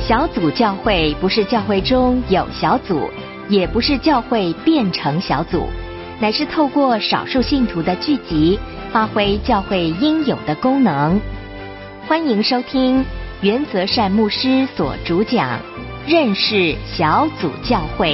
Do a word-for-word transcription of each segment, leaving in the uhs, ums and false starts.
小组教会不是教会中有小组，也不是教会变成小组，乃是透过少数信徒的聚集，发挥教会应有的功能。欢迎收听原则善牧师所主讲认识小组教会。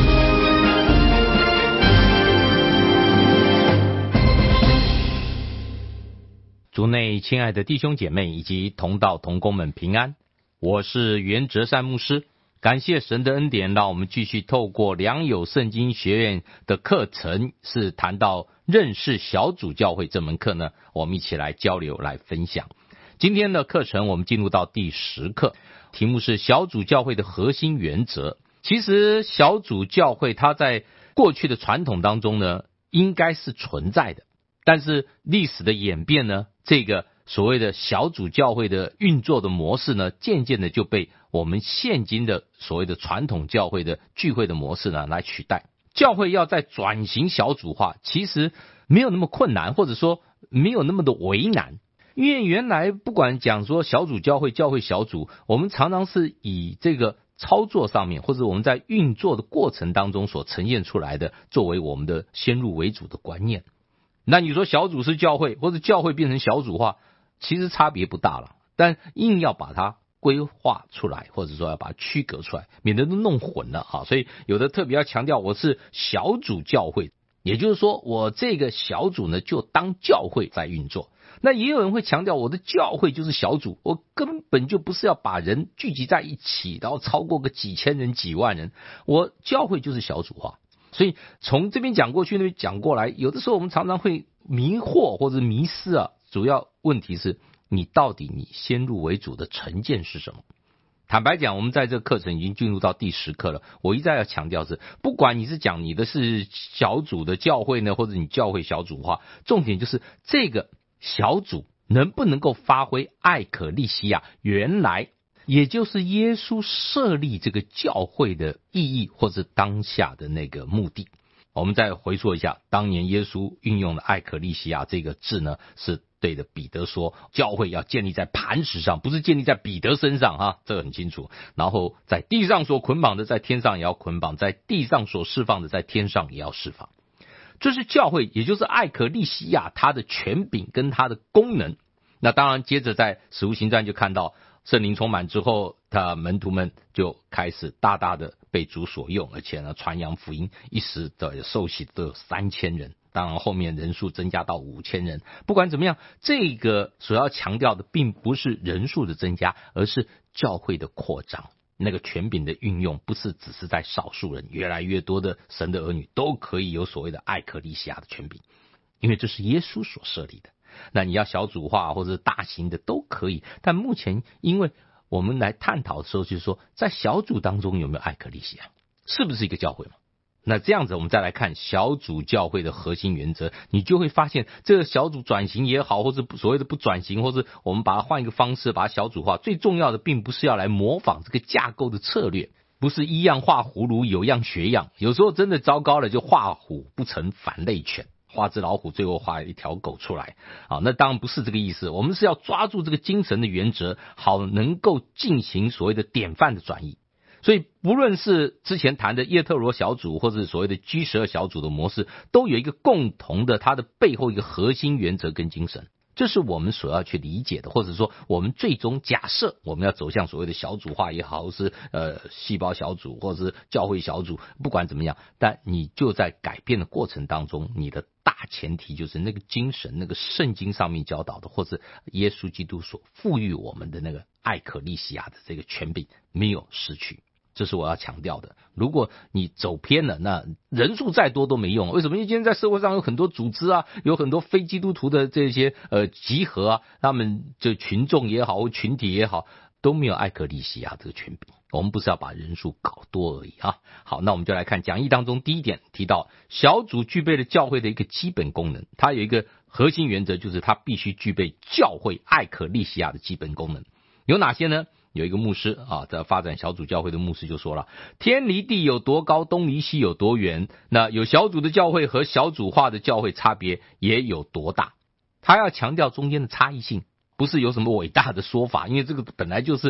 主内亲爱的弟兄姐妹以及同道同工们平安，我是原则善牧师。感谢神的恩典，让我们继续透过良友圣经学院的课程，是谈到认识小组教会这门课呢，我们一起来交流来分享。今天的课程我们进入到第十课，题目是小组教会的核心原则。其实小组教会它在过去的传统当中呢，应该是存在的，但是历史的演变呢，这个所谓的小组教会的运作的模式呢，渐渐的就被我们现今的所谓的传统教会的聚会的模式呢来取代。教会要在转型小组化，其实没有那么困难，或者说没有那么的为难。因为原来不管讲说小组教会、教会小组，我们常常是以这个操作上面，或者我们在运作的过程当中所呈现出来的，作为我们的先入为主的观念。那你说小组是教会，或者教会变成小组化，其实差别不大了，但硬要把它规划出来，或者说要把它区隔出来，免得都弄混了啊。所以有的特别要强调我是小组教会，也就是说我这个小组呢就当教会在运作。那也有人会强调我的教会就是小组，我根本就不是要把人聚集在一起，然后超过个几千人几万人，我教会就是小组化。所以从这边讲过去那边讲过来，有的时候我们常常会迷惑或者迷失啊。主要问题是你到底你先入为主的成见是什么？坦白讲，我们在这个课程已经进入到第十课了，我一再要强调是，不管你是讲你的是小组的教会呢，或者你教会小组化，重点就是这个小组能不能够发挥艾可利西亚原来也就是耶稣设立这个教会的意义，或是当下的那个目的。我们再回溯一下，当年耶稣运用的艾可利西亚这个字呢，是对着彼得说，教会要建立在磐石上，不是建立在彼得身上哈，这个很清楚。然后在地上所捆绑的，在天上也要捆绑；在地上所释放的，在天上也要释放。这是教会，也就是艾可利西亚它的权柄跟它的功能。那当然，接着在使徒行传就看到圣灵充满之后，他门徒们就开始大大的被主所用，而且呢，传扬福音，一时的受洗都有三千人。当然后面人数增加到五千人。不管怎么样，这个所要强调的并不是人数的增加，而是教会的扩张。那个权柄的运用不是只是在少数人，越来越多的神的儿女都可以有所谓的艾可利西亚的权柄，因为这是耶稣所设立的。那你要小组化或者大型的都可以，但目前因为我们来探讨的时候，就是说在小组当中有没有艾可利西亚，是不是一个教会嘛？那这样子我们再来看小组教会的核心原则，你就会发现这个小组转型也好，或者所谓的不转型，或者我们把它换一个方式把它小组化，最重要的并不是要来模仿这个架构的策略，不是一样画葫芦有样学样，有时候真的糟糕了就画虎不成反类犬，画只老虎最后画一条狗出来啊，那当然不是这个意思，我们是要抓住这个精神的原则，好能够进行所谓的典范的转移。所以不论是之前谈的叶特罗小组或者所谓的 G 十二 小组的模式，都有一个共同的它的背后一个核心原则跟精神，这是我们所要去理解的，或者说我们最终假设我们要走向所谓的小组化也好，是呃细胞小组或者是教会小组，不管怎么样，但你就在改变的过程当中，你的大前提就是那个精神，那个圣经上面教导的，或是耶稣基督所赋予我们的那个艾可利西亚的这个权柄没有失去，这是我要强调的。如果你走偏了，那人数再多都没用。为什么？因为今天在社会上有很多组织啊，有很多非基督徒的这些呃集合啊，他们就群众也好，群体也好，都没有艾可利西亚这个权柄。我们不是要把人数搞多而已啊。好，那我们就来看讲义当中第一点提到，小组具备了教会的一个基本功能，它有一个核心原则，就是它必须具备教会艾可利西亚的基本功能。有哪些呢？有一个牧师啊，在发展小组教会的牧师就说了，天离地有多高，东离西有多远，那有小组的教会和小组化的教会差别也有多大。他要强调中间的差异性，不是有什么伟大的说法，因为这个本来就是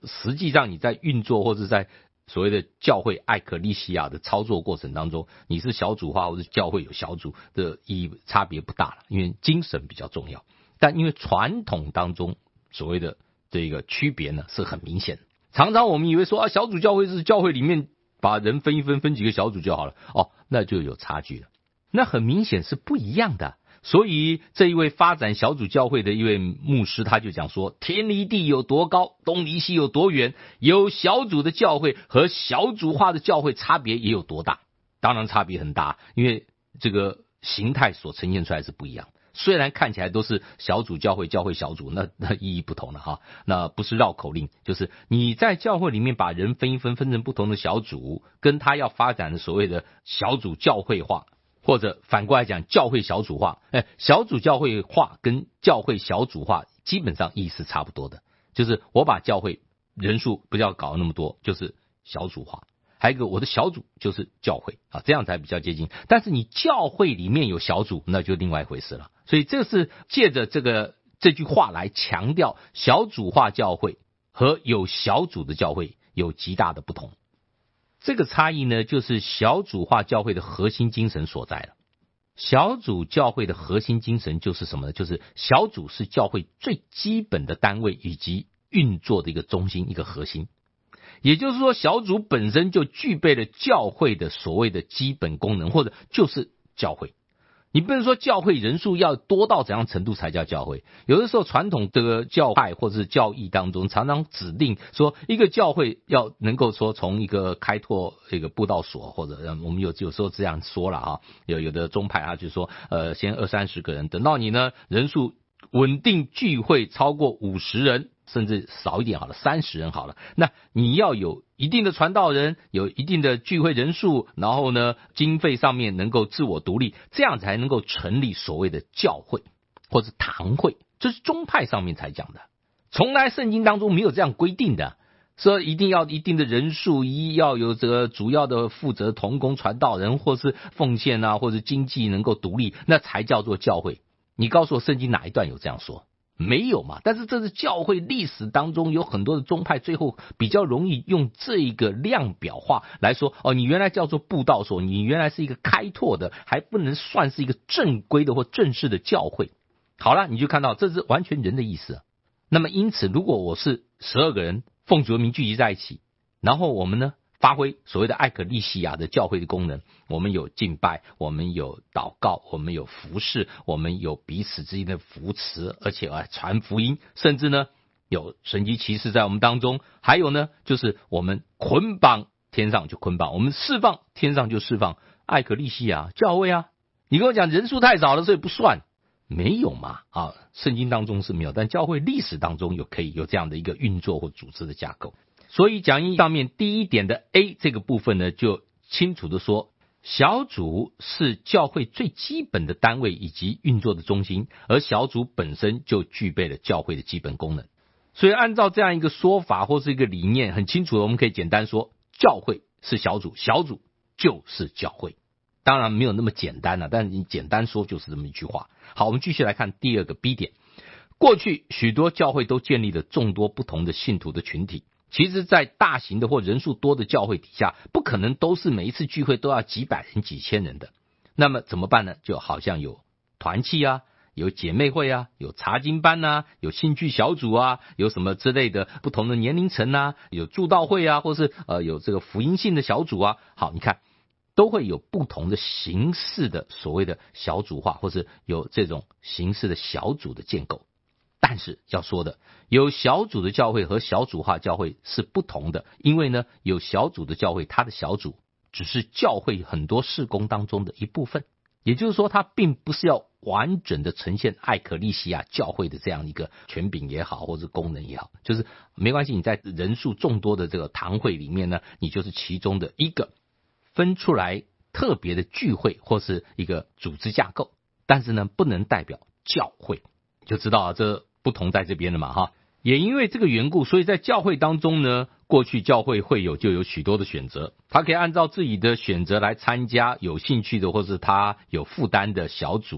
实际上你在运作或者在所谓的教会艾克利西亚的操作过程当中，你是小组化或者教会有小组的意义差别不大了，因为精神比较重要。但因为传统当中所谓的这个区别呢是很明显的，常常我们以为说啊，小组教会是教会里面把人分一分，分几个小组就好了，哦，那就有差距了，那很明显是不一样的。所以这一位发展小组教会的一位牧师，他就讲说，天离地有多高，东离西有多远，有小组的教会和小组化的教会差别也有多大。当然差别很大，因为这个形态所呈现出来是不一样。虽然看起来都是小组教会教会小组，那那意义不同了哈。那不是绕口令，就是你在教会里面把人分一分，分成不同的小组，跟他要发展的所谓的小组教会化，或者反过来讲教会小组化，哎，小组教会化跟教会小组化基本上意思差不多的，就是我把教会人数不要搞那么多，就是小组化。还有一个我的小组就是教会啊，这样才比较接近。但是你教会里面有小组，那就另外一回事了。所以这是借着这个这句话来强调小组化教会和有小组的教会有极大的不同。这个差异呢，就是小组化教会的核心精神所在了。小组教会的核心精神就是什么呢？就是小组是教会最基本的单位以及运作的一个中心，一个核心。也就是说，小组本身就具备了教会的所谓的基本功能，或者就是教会。你不能说教会人数要多到怎样程度才叫教会。有的时候传统的教派或者是教义当中，常常指定说一个教会要能够说从一个开拓这个布道所，或者我们有有时候这样说了啊，有有的宗派啊就说呃先二三十个人，等到你呢人数稳定聚会超过五十人，甚至少一点好了，三十人好了，那你要有一定的传道人，有一定的聚会人数，然后呢经费上面能够自我独立，这样才能够成立所谓的教会或者堂会。这是宗派上面才讲的，从来圣经当中没有这样规定的，说一定要一定的人数，一要有这个主要的负责同工传道人，或是奉献啊，或者经济能够独立，那才叫做教会。你告诉我圣经哪一段有这样说？没有嘛。但是这是教会历史当中有很多的宗派最后比较容易用这一个量表化来说，哦，你原来叫做布道所，你原来是一个开拓的，还不能算是一个正规的或正式的教会。好了，你就看到这是完全人的意思啊。那么因此，如果我是十二个人奉主的名聚集在一起，然后我们呢发挥所谓的艾可利西亚的教会的功能，我们有敬拜，我们有祷告，我们有服事，我们有彼此之间的扶持，而且啊传福音，甚至呢有神迹奇事在我们当中，还有呢就是我们捆绑天上就捆绑，我们释放天上就释放。艾可利西亚教会啊，你跟我讲人数太少了所以不算，没有嘛啊，圣经当中是没有，但教会历史当中有可以有这样的一个运作或组织的架构。所以讲义上面第一点的 A 这个部分呢，就清楚的说，小组是教会最基本的单位以及运作的中心，而小组本身就具备了教会的基本功能。所以按照这样一个说法或是一个理念，很清楚的我们可以简单说，教会是小组，小组就是教会。当然没有那么简单了，但是你简单说就是这么一句话。好，我们继续来看第二个 B 点。过去许多教会都建立了众多不同的信徒的群体，其实在大型的或人数多的教会底下，不可能都是每一次聚会都要几百人几千人的。那么怎么办呢？就好像有团契啊，有姐妹会啊，有查经班啊，有兴趣小组啊，有什么之类的不同的年龄层啊，有祝道会啊，或是呃有这个福音性的小组啊。好，你看都会有不同的形式的所谓的小组化，或是有这种形式的小组的建构。但是要说的，有小组的教会和小组化教会是不同的，因为呢，有小组的教会，它的小组只是教会很多事工当中的一部分，也就是说，它并不是要完整的呈现艾可利西亚教会的这样一个权柄也好，或者功能也好，就是没关系，你在人数众多的这个堂会里面呢，你就是其中的一个分出来特别的聚会或是一个组织架构，但是呢，不能代表教会，就知道这不同在这边了嘛哈。也因为这个缘故，所以在教会当中呢，过去教会会友就有许多的选择，他可以按照自己的选择来参加有兴趣的或是他有负担的小组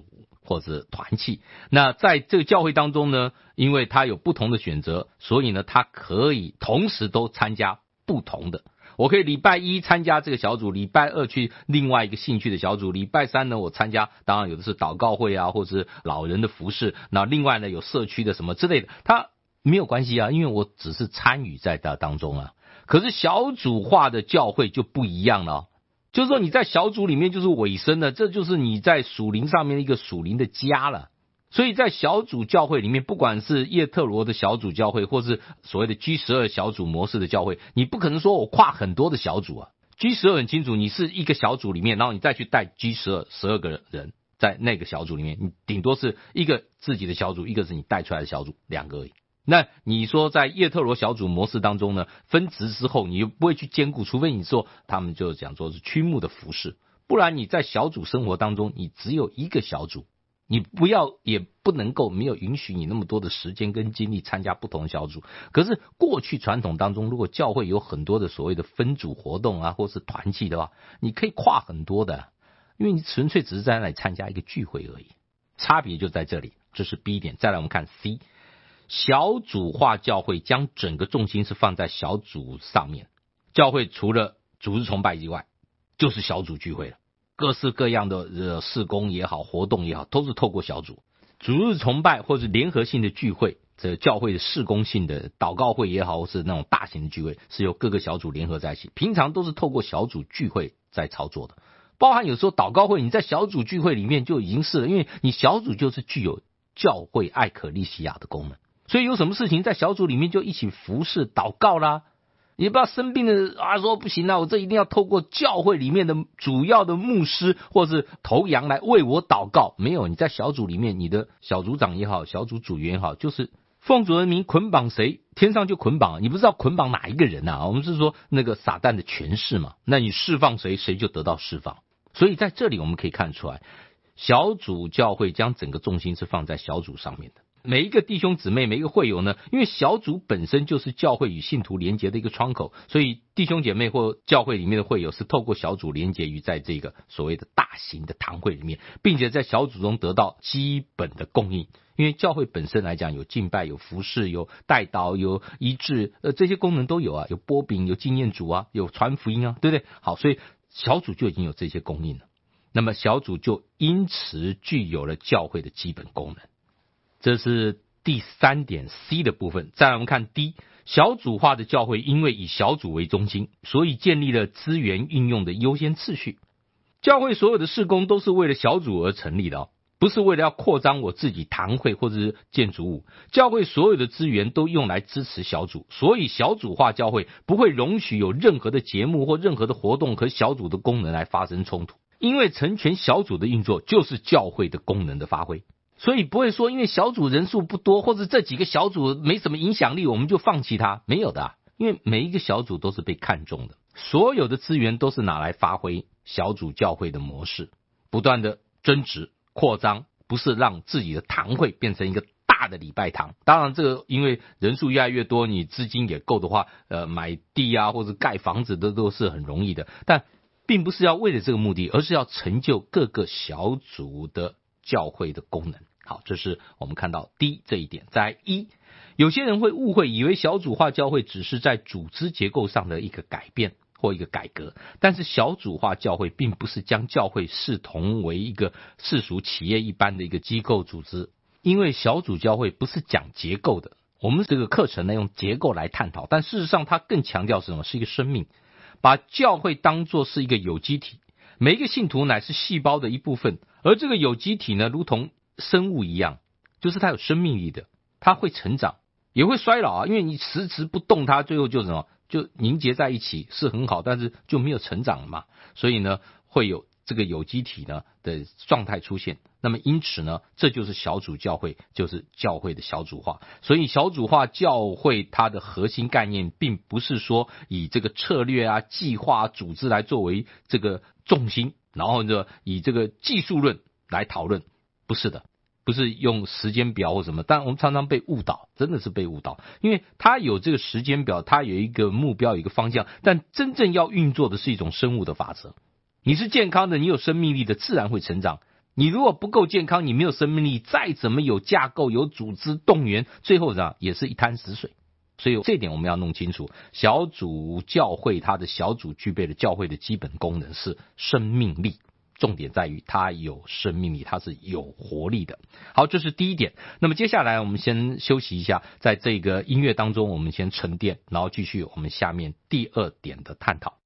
或者团契。那在这个教会当中呢，因为他有不同的选择，所以呢，他可以同时都参加不同的。我可以礼拜一参加这个小组，礼拜二去另外一个兴趣的小组，礼拜三呢我参加，当然有的是祷告会啊，或者是老人的服事，那另外呢有社区的什么之类的，他没有关系啊，因为我只是参与在它当中啊。可是小组化的教会就不一样了，就是说你在小组里面就是委身了，这就是你在属灵上面一个属灵的家了。所以在小组教会里面，不管是叶特罗的小组教会，或是所谓的 G 十二 小组模式的教会，你不可能说我跨很多的小组啊。G 十二 很清楚，你是一个小组里面，然后你再去带 G 十二 十二个人在那个小组里面，你顶多是一个自己的小组，一个是你带出来的小组，两个而已。那你说在叶特罗小组模式当中呢，分职之后你又不会去兼顾，除非你说他们就讲说是区牧的服事，不然你在小组生活当中，你只有一个小组。你不要也不能够没有允许你那么多的时间跟精力参加不同的小组。可是过去传统当中，如果教会有很多的所谓的分组活动啊，或是团契的话，你可以跨很多的，因为你纯粹只是在那里参加一个聚会而已，差别就在这里。这是 B 点。再来我们看 C， 小组化教会将整个重心是放在小组上面，教会除了主日崇拜以外就是小组聚会了，各式各样的呃事工也好，活动也好，都是透过小组。主日崇拜或是联合性的聚会，这教会的事工性的祷告会也好，或是那种大型的聚会，是由各个小组联合在一起，平常都是透过小组聚会在操作的。包含有时候祷告会，你在小组聚会里面就已经是了，因为你小组就是具有教会艾可利西亚的功能，所以有什么事情在小组里面就一起服侍祷告啦。你不要生病的啊，说不行啊，我这一定要透过教会里面的主要的牧师或是头羊来为我祷告。没有，你在小组里面，你的小组长也好，小组组员也好，就是奉主的名捆绑谁，天上就捆绑。你不知道捆绑哪一个人啊？我们是说那个撒旦的权势嘛，那你释放谁，谁就得到释放。所以在这里我们可以看出来，小组教会将整个重心是放在小组上面的。每一个弟兄姊妹，每一个会友呢，因为小组本身就是教会与信徒连结的一个窗口，所以弟兄姐妹或教会里面的会友是透过小组连结于在这个所谓的大型的堂会里面，并且在小组中得到基本的供应。因为教会本身来讲，有敬拜，有服事，有代祷，有医治，呃，这些功能都有啊，有拨饼，有纪念主啊，有传福音啊，对不对？好，所以小组就已经有这些供应了。那么小组就因此具有了教会的基本功能。这是第三点 C 的部分。再来我们看 D， 小组化的教会因为以小组为中心，所以建立了资源运用的优先次序。教会所有的事工都是为了小组而成立的哦，不是为了要扩张我自己堂会或者是建筑物。教会所有的资源都用来支持小组，所以小组化教会不会容许有任何的节目或任何的活动和小组的功能来发生冲突，因为成全小组的运作就是教会的功能的发挥。所以不会说因为小组人数不多，或者这几个小组没什么影响力，我们就放弃它。没有的啊，因为每一个小组都是被看重的，所有的资源都是拿来发挥小组教会的模式，不断的增值扩张，不是让自己的堂会变成一个大的礼拜堂。当然这个因为人数越来越多，你资金也够的话，呃，买地啊或者盖房子的都是很容易的，但并不是要为了这个目的，而是要成就各个小组的教会的功能。好，这是我们看到 D 这一点。在一，有些人会误会，以为小组化教会只是在组织结构上的一个改变或一个改革，但是小组化教会并不是将教会视同为一个世俗企业一般的一个机构组织，因为小组教会不是讲结构的。我们这个课程呢用结构来探讨，但事实上它更强调是什么？是一个生命，把教会当作是一个有机体，每一个信徒乃是细胞的一部分，而这个有机体呢，如同生物一样，就是它有生命力的，它会成长也会衰老啊，因为你迟迟不动它，最后就什么就凝结在一起是很好，但是就没有成长了嘛，所以呢会有这个有机体呢的状态出现。那么因此呢，这就是小组教会，就是教会的小组化。所以小组化教会它的核心概念并不是说以这个策略啊计划啊组织来作为这个重心，然后呢以这个技术论来讨论，不是的，不是用时间表或什么，但我们常常被误导，真的是被误导，因为它有这个时间表，它有一个目标，有一个方向，但真正要运作的是一种生物的法则。你是健康的，你有生命力的，自然会成长， 你如果不够健康，你没有生命力，再怎么有架构、有组织、动员，最后呢也是一滩死水。所以这一点我们要弄清楚，小组教会它的小组具备的教会的基本功能是生命力，重点在于它有生命力，它是有活力的。好，这是第一点。那么接下来我们先休息一下，在这个音乐当中我们先沉淀，然后继续我们下面第二点的探讨。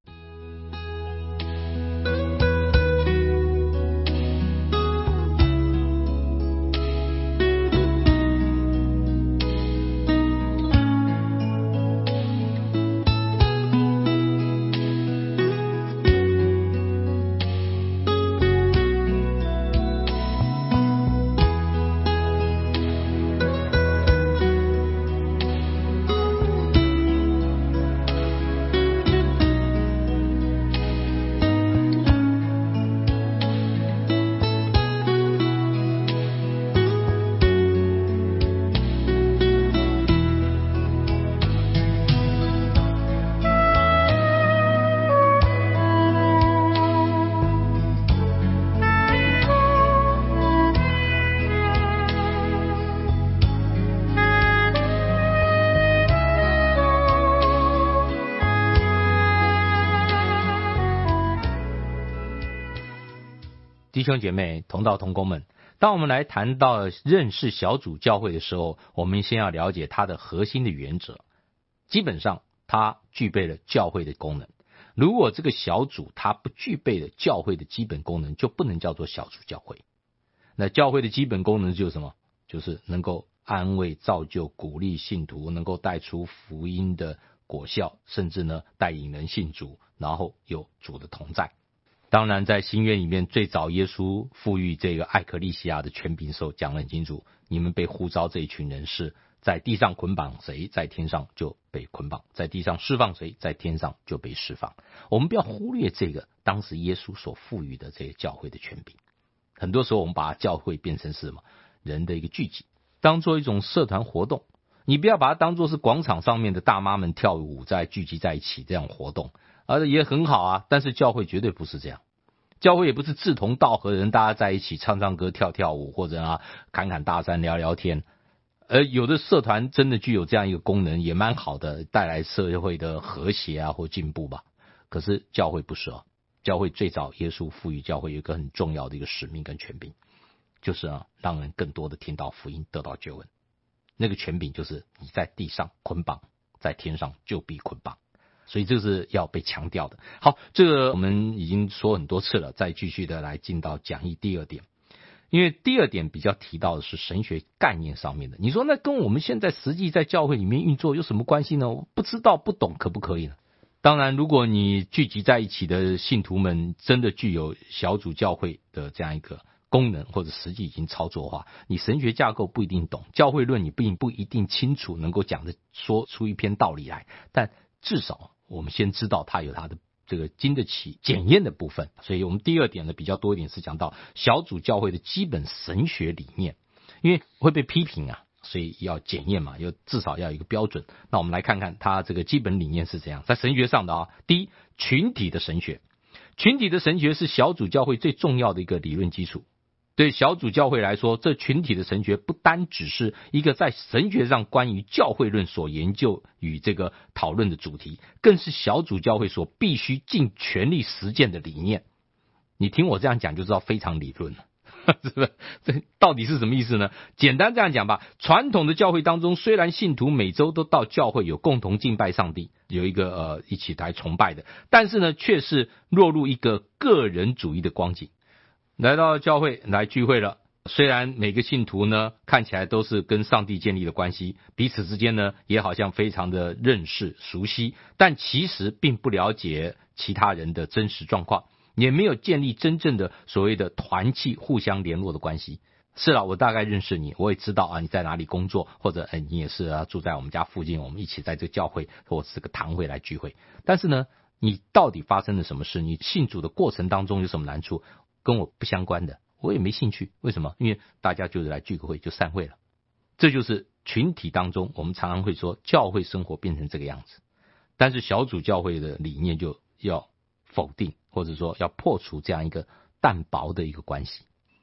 弟兄姐妹、同道同工们，当我们来谈到认识小组教会的时候，我们先要了解它的核心的原则。基本上它具备了教会的功能，如果这个小组它不具备了教会的基本功能，就不能叫做小组教会。那教会的基本功能就是什么？就是能够安慰、造就、鼓励信徒，能够带出福音的果效，甚至呢带领人信主，然后有主的同在。当然在新约里面，最早耶稣赋予这个艾克利西亚的权柄的时候讲得很清楚，你们被呼召这一群人是在地上捆绑谁，在天上就被捆绑，在地上释放谁，在天上就被释放。我们不要忽略这个当时耶稣所赋予的这个教会的权柄。很多时候我们把教会变成是什么？人的一个聚集，当做一种社团活动。你不要把它当作是广场上面的大妈们跳舞在聚集在一起这样活动，而也很好啊，但是教会绝对不是这样。教会也不是志同道合的人大家在一起唱唱歌跳跳舞，或者啊侃侃大山聊聊天。而有的社团真的具有这样一个功能，也蛮好的，带来社会的和谐啊或进步吧。可是教会不是啊，教会最早耶稣赋予教会有一个很重要的一个使命跟权柄，就是啊让人更多的听到福音，得到救恩。那个权柄就是你在地上捆绑，在天上就必捆绑。所以这是要被强调的。好，这个我们已经说很多次了，再继续的来进到讲义第二点。因为第二点比较提到的是神学概念上面的，你说那跟我们现在实际在教会里面运作有什么关系呢？我不知道不懂可不可以呢？当然如果你聚集在一起的信徒们真的具有小组教会的这样一个功能，或者实际已经操作的话，你神学架构不一定懂，教会论你并不一定清楚能够讲的说出一篇道理来，但至少我们先知道它有它的这个经得起检验的部分。所以我们第二点呢比较多一点是讲到小组教会的基本神学理念，因为会被批评啊，所以要检验嘛，要至少要有一个标准。那我们来看看它这个基本理念是怎样。在神学上的啊，第一，群体的神学。群体的神学是小组教会最重要的一个理论基础。对小组教会来说，这群体的神学不单只是一个在神学上关于教会论所研究与这个讨论的主题，更是小组教会所必须尽全力实践的理念。你听我这样讲就知道非常理论了，是不是？这到底是什么意思呢？简单这样讲吧，传统的教会当中，虽然信徒每周都到教会有共同敬拜上帝，有一个呃一起来崇拜的，但是呢，却是落入一个个人主义的光景。来到教会来聚会了，虽然每个信徒呢看起来都是跟上帝建立的关系，彼此之间呢也好像非常的认识熟悉，但其实并不了解其他人的真实状况，也没有建立真正的所谓的团契互相联络的关系。是了，我大概认识你，我也知道啊你在哪里工作，或者哎你也是啊住在我们家附近，我们一起在这个教会或是个堂会来聚会。但是呢，你到底发生了什么事？你信主的过程当中有什么难处？跟我不相关的，我也没兴趣。为什么？因为大家就是来聚个会就散会了。这就是群体当中我们常常会说教会生活变成这个样子。但是小组教会的理念就要否定，或者说要破除这样一个淡薄的一个关系。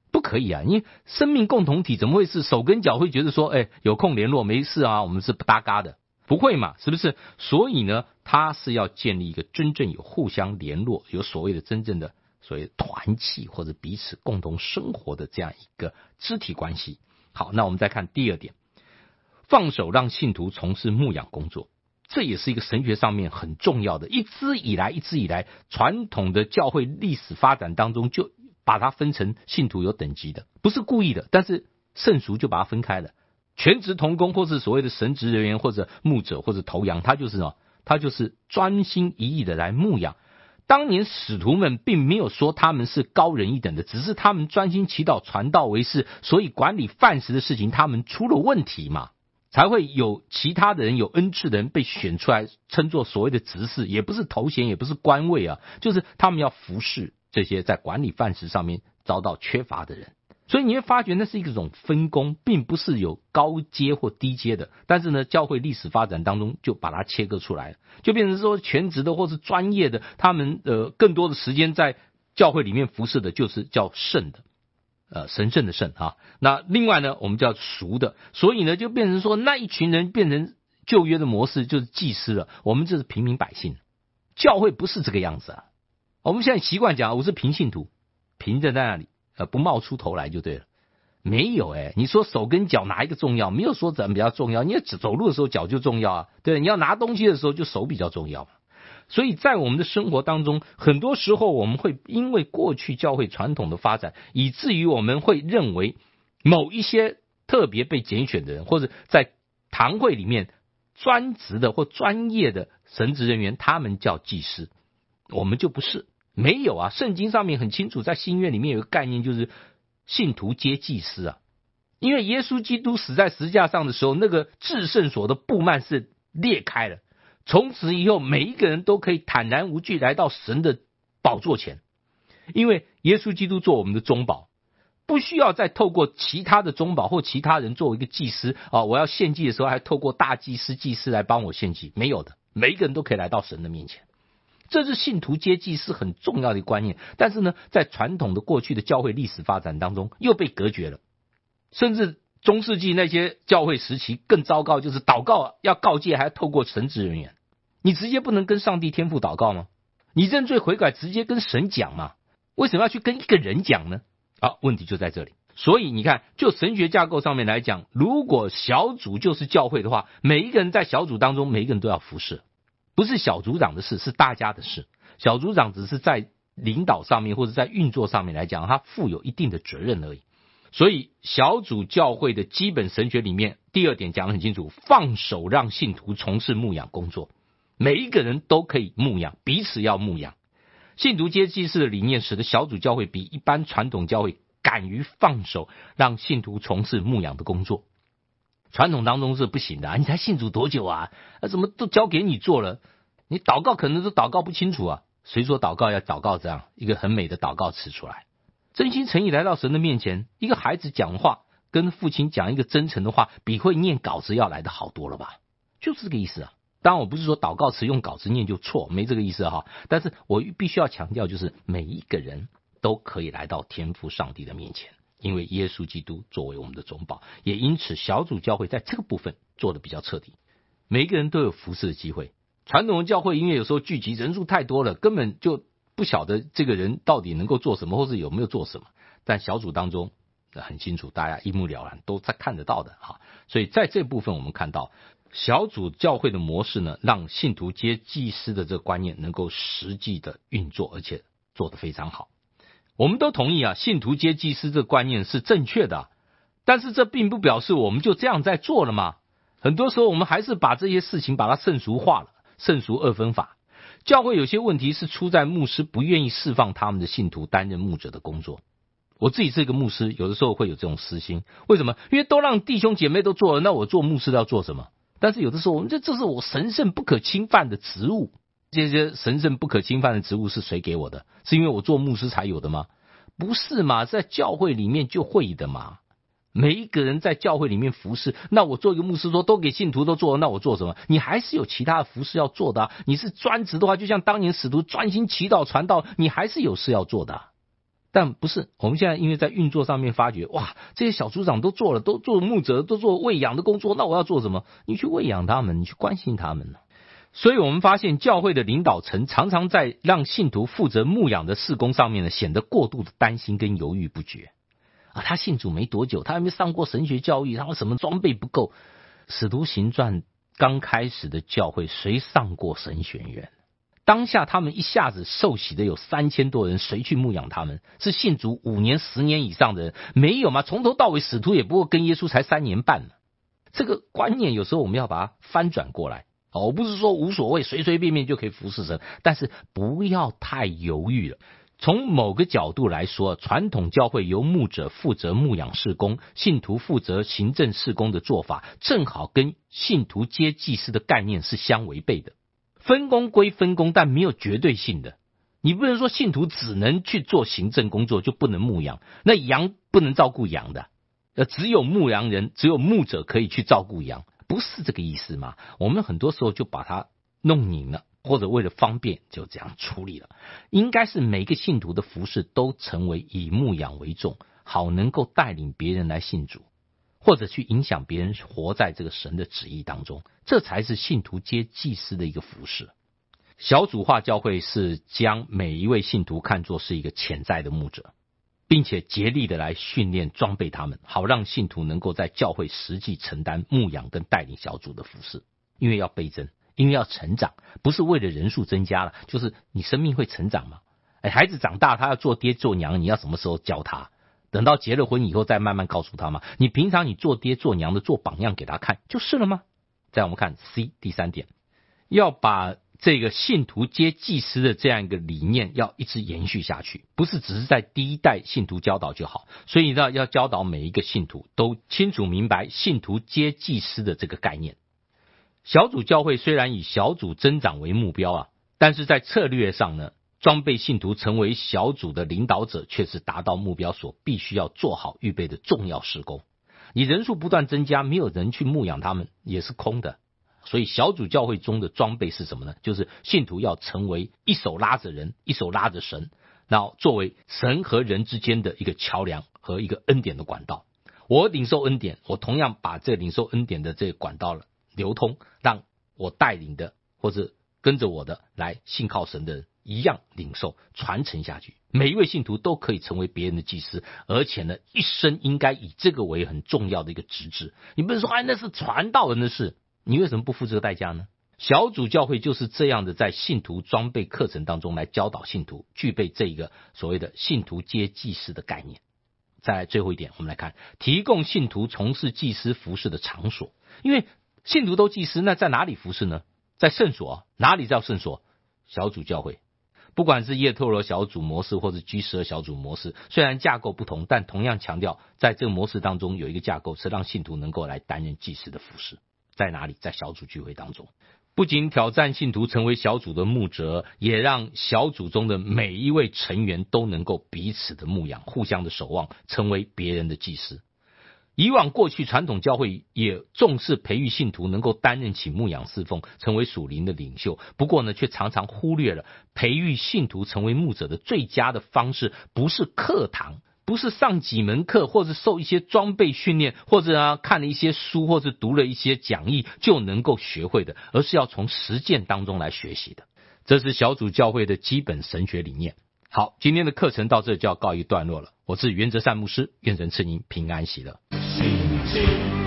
不可以啊！因为生命共同体怎么会是手跟脚会觉得说，哎，有空联络没事啊，我们是不搭嘎的，不会嘛，是不是？所以呢，他是要建立一个真正有互相联络，有所谓的真正的所谓团契或者彼此共同生活的这样一个肢体关系。好，那我们再看第二点，放手让信徒从事牧养工作，这也是一个神学上面很重要的。一直以来，一直以来，传统的教会历史发展当中就把它分成信徒有等级的，不是故意的，但是圣俗就把它分开了。全职同工或是所谓的神职人员或者牧者或者头羊，他就是哦，他就是专心一意的来牧养。当年使徒们并没有说他们是高人一等的，只是他们专心祈祷传道为事，所以管理饭食的事情他们出了问题嘛，才会有其他的人有恩赐的人被选出来称作所谓的执事，也不是头衔也不是官位啊，就是他们要服侍这些在管理饭食上面遭到缺乏的人。所以你会发觉那是一种分工，并不是有高阶或低阶的，但是呢，教会历史发展当中就把它切割出来了，就变成说全职的或是专业的，他们呃更多的时间在教会里面服侍的就是叫圣的，呃神圣的圣啊。那另外呢，我们叫俗的，所以呢就变成说那一群人变成旧约的模式就是祭司了，我们就是平民百姓。教会不是这个样子啊，我们现在习惯讲我是平信徒，平着在那里。呃，不冒出头来就对了，没有哎、欸，你说手跟脚哪一个重要？没有说怎么比较重要，你要走路的时候脚就重要啊，对，你要拿东西的时候就手比较重要嘛。所以在我们的生活当中，很多时候我们会因为过去教会传统的发展，以至于我们会认为某一些特别被拣选的人，或者在堂会里面专职的或专业的神职人员，他们叫祭司，我们就不是。没有啊，圣经上面很清楚，在新约里面有个概念，就是信徒皆祭司啊。因为耶稣基督死在十字架上的时候，那个至圣所的布幔是裂开了，从此以后每一个人都可以坦然无惧来到神的宝座前，因为耶稣基督做我们的中保，不需要再透过其他的中保或其他人作为一个祭司啊，我要献祭的时候还透过大祭司祭司来帮我献祭，没有的，每一个人都可以来到神的面前。这是信徒皆祭司很重要的观念，但是呢，在传统的过去的教会历史发展当中又被隔绝了，甚至中世纪那些教会时期更糟糕，就是祷告要告诫还要透过神职人员，你直接不能跟上帝天父祷告吗？你认罪悔改直接跟神讲吗？为什么要去跟一个人讲呢？啊，问题就在这里。所以你看，就神学架构上面来讲，如果小组就是教会的话，每一个人在小组当中，每一个人都要服侍。不是小组长的事，是大家的事。小组长只是在领导上面或者在运作上面来讲，他负有一定的责任而已。所以小组教会的基本神学里面，第二点讲得很清楚，放手让信徒从事牧养工作，每一个人都可以牧养，彼此要牧养。信徒皆祭司的理念使得小组教会比一般传统教会敢于放手让信徒从事牧养的工作。传统当中是不行的啊，你才信主多久啊？啊，怎么都交给你做了？你祷告可能都祷告不清楚啊。谁说祷告要祷告这样一个很美的祷告词出来？真心诚意来到神的面前，一个孩子讲话跟父亲讲一个真诚的话，比会念稿子要来的好多了吧？就是这个意思啊。当然我不是说祷告词用稿子念就错，没这个意思哈。但是我必须要强调，就是每一个人都可以来到天父上帝的面前。因为耶稣基督作为我们的中保，也因此小组教会在这个部分做得比较彻底，每一个人都有服侍的机会。传统的教会因为有时候聚集人数太多了，根本就不晓得这个人到底能够做什么，或是有没有做什么。但小组当中很清楚，大家一目了然，都在看得到的哈。所以在这部分我们看到小组教会的模式呢，让信徒皆祭司的这个观念能够实际的运作，而且做得非常好。我们都同意啊，信徒皆祭司这个观念是正确的、啊，但是这并不表示我们就这样在做了嘛。很多时候我们还是把这些事情把它圣俗化了，圣俗二分法。教会有些问题是出在牧师不愿意释放他们的信徒担任牧者的工作。我自己是一个牧师，有的时候会有这种私心。为什么？因为都让弟兄姐妹都做了，那我做牧师要做什么？但是有的时候我们这这是我神圣不可侵犯的职务。这些神圣不可侵犯的职务是谁给我的？是因为我做牧师才有的吗？不是嘛，在教会里面就会的嘛。每一个人在教会里面服侍，那我做一个牧师说都给信徒都做，那我做什么？你还是有其他的服侍要做的、啊、你是专职的话，就像当年使徒专心祈祷传道，你还是有事要做的、啊。 但不是，我们现在因为在运作上面发觉，哇，这些小组长都做了，都做牧者，都做喂养的工作，那我要做什么？你去喂养他们，你去关心他们。所以我们发现教会的领导层常常在让信徒负责牧养的事工上面呢，显得过度的担心跟犹豫不决。啊，他信主没多久，他还没上过神学教育，他有什么装备不够？使徒行传刚开始的教会，谁上过神学院？当下他们一下子受洗的有三千多人，谁去牧养他们？是信主五年、十年以上的人？没有吗？从头到尾使徒也不过跟耶稣才三年半呢。这个观念有时候我们要把它翻转过来。哦，我不是说无所谓，随随便便就可以服侍神，但是不要太犹豫了。从某个角度来说，传统教会由牧者负责牧养事工，信徒负责行政事工的做法，正好跟信徒接祭司的概念是相违背的。分工归分工，但没有绝对性的。你不能说信徒只能去做行政工作，就不能牧养，那羊不能照顾羊的，只有牧羊人，只有牧者可以去照顾羊，不是这个意思嘛？我们很多时候就把它弄拧了，或者为了方便就这样处理了。应该是每个信徒的服事都成为以牧养为重，好能够带领别人来信主，或者去影响别人活在这个神的旨意当中，这才是信徒接祭司的一个服事。小组化教会是将每一位信徒看作是一个潜在的牧者，并且竭力的来训练装备他们，好让信徒能够在教会实际承担牧养跟带领小组的服事。因为要倍增，因为要成长，不是为了人数增加了，就是你生命会成长嘛。哎，孩子长大他要做爹做娘，你要什么时候教他？等到结了婚以后再慢慢告诉他嘛。你平常你做爹做娘的做榜样给他看就是了吗？再我们看 C 第三点，要把这个信徒接祭司的这样一个理念要一直延续下去，不是只是在第一代信徒教导就好。所以呢，要教导每一个信徒都清楚明白信徒接祭司的这个概念。小组教会虽然以小组增长为目标啊，但是在策略上呢，装备信徒成为小组的领导者，却是达到目标所必须要做好预备的重要事工。你人数不断增加，没有人去牧养他们也是空的。所以小组教会中的装备是什么呢？就是信徒要成为一手拉着人，一手拉着神，然后作为神和人之间的一个桥梁和一个恩典的管道。我领受恩典，我同样把这领受恩典的这个管道了流通，让我带领的或者跟着我的来信靠神的人一样领受传承下去。每一位信徒都可以成为别人的祭司，而且呢，一生应该以这个为很重要的一个职责。你不能说哎，那是传道人的事，你为什么不付这个代价呢？小组教会就是这样的，在信徒装备课程当中来教导信徒具备这个所谓的信徒接祭司的概念。再来最后一点，我们来看提供信徒从事祭司服事的场所。因为信徒都祭司，那在哪里服事呢？在圣所啊，哪里叫圣所？小组教会。不管是叶托罗小组模式或是 G 十二 小组模式，虽然架构不同，但同样强调在这个模式当中有一个架构，是让信徒能够来担任祭司的服事。在哪里？在小组聚会当中。不仅挑战信徒成为小组的牧者，也让小组中的每一位成员都能够彼此的牧养，互相的守望，成为别人的祭司。以往过去传统教会也重视培育信徒能够担任起牧养侍奉，成为属灵的领袖，不过呢，却常常忽略了培育信徒成为牧者的最佳的方式不是课堂，不是上几门课，或者受一些装备训练，或者啊看了一些书，或者读了一些讲义就能够学会的，而是要从实践当中来学习的。这是小组教会的基本神学理念。好，今天的课程到这就要告一段落了。我是原则善牧师，愿神赐您平安喜乐。